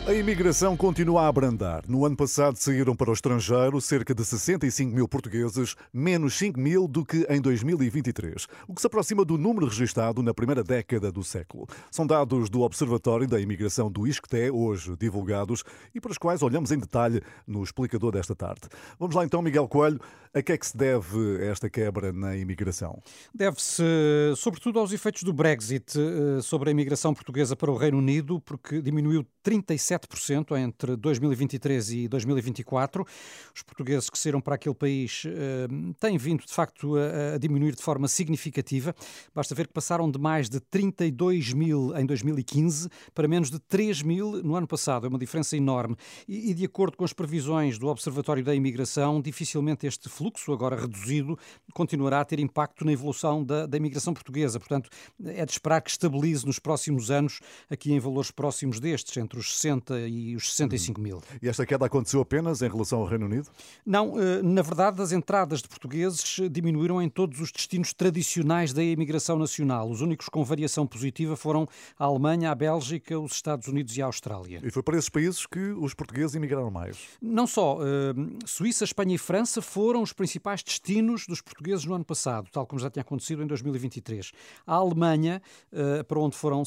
A imigração continua a abrandar. No ano passado saíram para o estrangeiro cerca de 65 mil portugueses, menos 5 mil do que em 2023, o que se aproxima do número registado na primeira década do século. São dados do Observatório da Imigração do ISCTE, hoje divulgados, e para os quais olhamos em detalhe no explicador desta tarde. Vamos lá então, Miguel Coelho, a que é que se deve esta quebra na imigração? Deve-se, sobretudo, aos efeitos do Brexit sobre a imigração portuguesa para o Reino Unido, porque diminuiu 37% entre 2023 e 2024. Os portugueses que saíram para aquele país têm vindo, de facto, a diminuir de forma significativa. Basta ver que passaram de mais de 32 mil em 2015 para menos de 3 mil no ano passado. É uma diferença enorme. E de acordo com as previsões do Observatório da Imigração, dificilmente este fluxo, agora reduzido, continuará a ter impacto na evolução da imigração portuguesa. Portanto, é de esperar que estabilize nos próximos anos, aqui em valores próximos destes, entre os 60 e os 65 mil. E esta queda aconteceu apenas em relação ao Reino Unido? Não, na verdade, as entradas de portugueses diminuíram em todos os destinos tradicionais da imigração nacional. Os únicos com variação positiva foram a Alemanha, a Bélgica, os Estados Unidos e a Austrália. E foi para esses países que os portugueses emigraram mais? Não só. Suíça, Espanha e França foram os principais destinos dos portugueses no ano passado, tal como já tinha acontecido em 2023. A Alemanha, para onde foram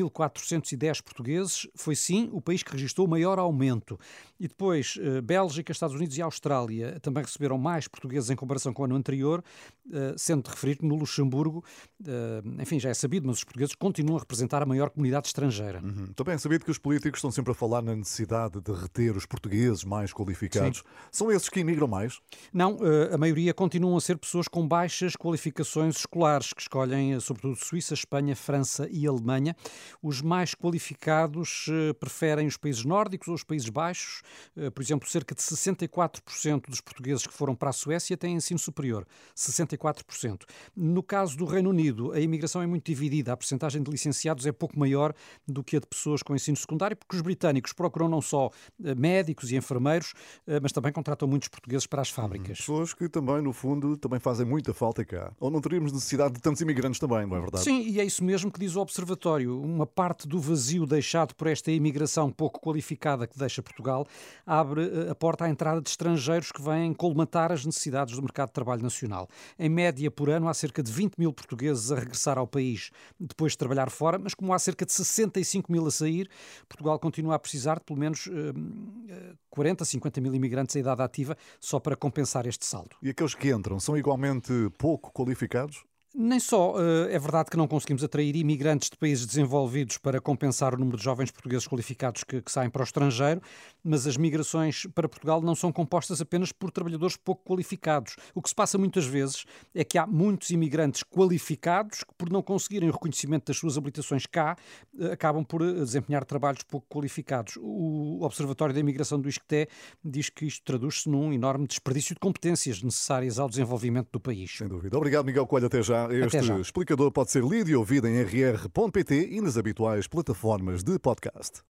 7.410 portugueses, foi sim o país que registrou o maior aumento. E depois, Bélgica, Estados Unidos e Austrália também receberam mais portugueses em comparação com o ano anterior, sendo de referir que no Luxemburgo, enfim, já é sabido, mas os portugueses continuam a representar a maior comunidade estrangeira. Também é sabido que os políticos estão sempre a falar na necessidade de reter os portugueses mais qualificados. Sim. São esses que imigram mais? Não, a maioria continuam a ser pessoas com baixas qualificações escolares, que escolhem sobretudo Suíça, Espanha, França e Alemanha. Os mais qualificados preferem os países nórdicos ou os Países Baixos. Por exemplo, cerca de 64% dos portugueses que foram para a Suécia têm ensino superior. 64%. No caso do Reino Unido, a imigração é muito dividida. A percentagem de licenciados é pouco maior do que a de pessoas com ensino secundário, porque os britânicos procuram não só médicos e enfermeiros, mas também contratam muitos portugueses para as fábricas. Pessoas que também, no fundo, também fazem muita falta cá. Ou não teríamos necessidade de tantos imigrantes também, não é verdade? Sim, e é isso mesmo que diz o Observatório. Uma parte do vazio deixado por esta imigração pouco qualificada que deixa Portugal abre a porta à entrada de estrangeiros que vêm colmatar as necessidades do mercado de trabalho nacional. Em média, por ano, há cerca de 20 mil portugueses a regressar ao país depois de trabalhar fora, mas como há cerca de 65 mil a sair, Portugal continua a precisar de pelo menos 40, 50 mil imigrantes em idade ativa só para compensar este saldo. E aqueles que entram são igualmente pouco qualificados? Nem só. É verdade que não conseguimos atrair imigrantes de países desenvolvidos para compensar o número de jovens portugueses qualificados que saem para o estrangeiro, mas as migrações para Portugal não são compostas apenas por trabalhadores pouco qualificados. O que se passa muitas vezes é que há muitos imigrantes qualificados que, por não conseguirem o reconhecimento das suas habilitações cá, acabam por desempenhar trabalhos pouco qualificados. O Observatório da Imigração do ISCTE diz que isto traduz-se num enorme desperdício de competências necessárias ao desenvolvimento do país. Sem dúvida. Obrigado, Miguel Coelho. Até já. Este explicador pode ser lido e ouvido em rr.pt e nas habituais plataformas de podcast.